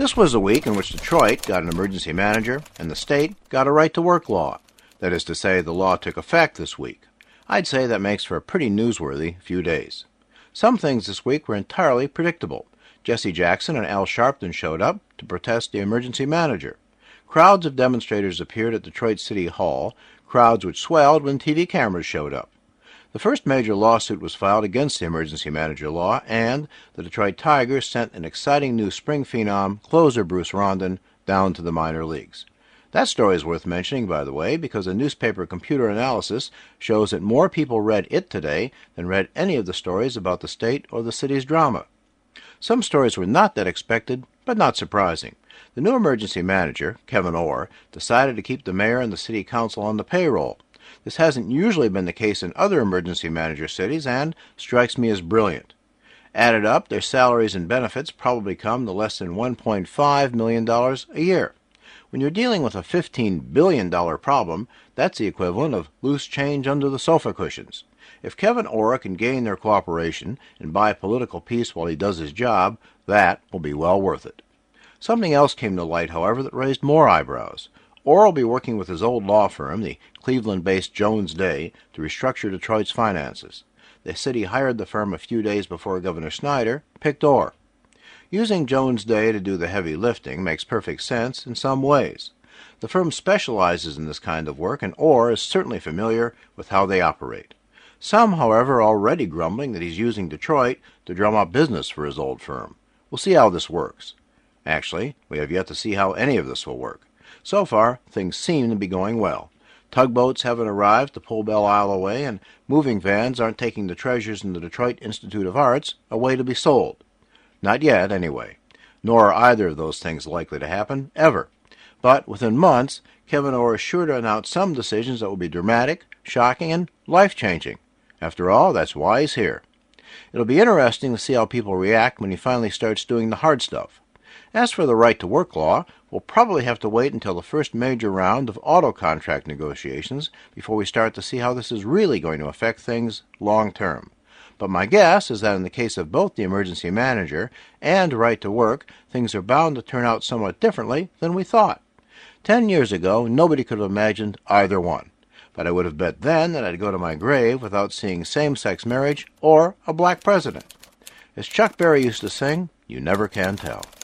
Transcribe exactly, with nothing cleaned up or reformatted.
This was a week in which Detroit got an emergency manager and the state got a right-to-work law. That is to say, the law took effect this week. I'd say that makes for a pretty newsworthy few days. Some things this week were entirely predictable. Jesse Jackson and Al Sharpton showed up to protest the emergency manager. Crowds of demonstrators appeared at Detroit City Hall, crowds which swelled when T V cameras showed up. The first major lawsuit was filed against the emergency manager law, and the Detroit Tigers sent an exciting new spring phenom, closer Bruce Rondon, down to the minor leagues. That story is worth mentioning, by the way, because a newspaper computer analysis shows that more people read it today than read any of the stories about the state or the city's drama. Some stories were not that expected, but not surprising. The new emergency manager, Kevin Orr, decided to keep the mayor and the city council on the payroll. This hasn't usually been the case in other emergency manager cities and strikes me as brilliant. Added up, their salaries and benefits probably come to less than one point five million dollars a year. When you're dealing with a fifteen billion dollars problem, that's the equivalent of loose change under the sofa cushions. If Kevin Orr can gain their cooperation and buy political peace while he does his job, that will be well worth it. Something else came to light, however, that raised more eyebrows. Orr will be working with his old law firm, the Cleveland-based Jones Day, to restructure Detroit's finances. The city hired the firm a few days before Governor Snyder picked Orr. Using Jones Day to do the heavy lifting makes perfect sense in some ways. The firm specializes in this kind of work, and Orr is certainly familiar with how they operate. Some, however, are already grumbling that he's using Detroit to drum up business for his old firm. We'll see how this works. Actually, we have yet to see how any of this will work. So far, things seem to be going well. Tugboats haven't arrived to pull Belle Isle away, and moving vans aren't taking the treasures in the Detroit Institute of Arts away to be sold. Not yet, anyway. Nor are either of those things likely to happen, ever. But within months, Kevin Orr is sure to announce some decisions that will be dramatic, shocking, and life-changing. After all, that's why he's here. It'll be interesting to see how people react when he finally starts doing the hard stuff. As for the right-to-work law, we'll probably have to wait until the first major round of auto contract negotiations before we start to see how this is really going to affect things long-term. But my guess is that in the case of both the emergency manager and right-to-work, things are bound to turn out somewhat differently than we thought. Ten years ago, nobody could have imagined either one. But I would have bet then that I'd go to my grave without seeing same-sex marriage or a black president. As Chuck Berry used to sing, you never can tell.